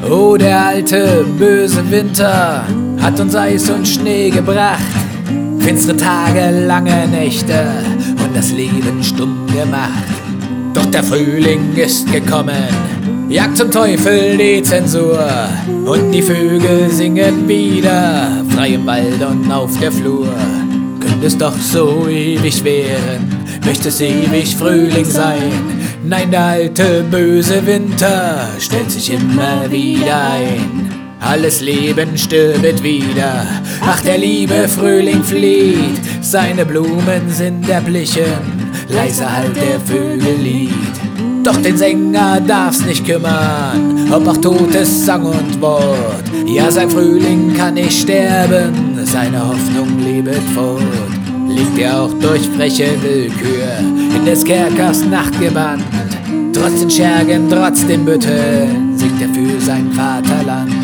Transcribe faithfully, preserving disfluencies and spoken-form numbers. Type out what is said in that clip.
Oh, der alte, böse Winter hat uns Eis und Schnee gebracht, finstere Tage, lange Nächte und das Leben stumm gemacht. Doch der Frühling ist gekommen, jagt zum Teufel die Zensur und die Vögel singen wieder, frei im Wald und auf der Flur. Könnte es doch so ewig währen, möchte es ewig Frühling sein. Nein, der alte böse Winter stellt sich immer wieder ein. Alles Leben stirbt wieder, ach der liebe Frühling flieht. Seine Blumen sind erblichen, leise halt der Vögellied. Doch den Sänger darf's nicht kümmern, ob auch Totes Sang und Wort. Ja, sein Frühling kann nicht sterben, seine Hoffnung lebet fort. Liegt er auch durch freche Willkür in des Kerkers Nacht gebannt, trotz den Schergen, trotz den Bütteln singt er für sein Vaterland.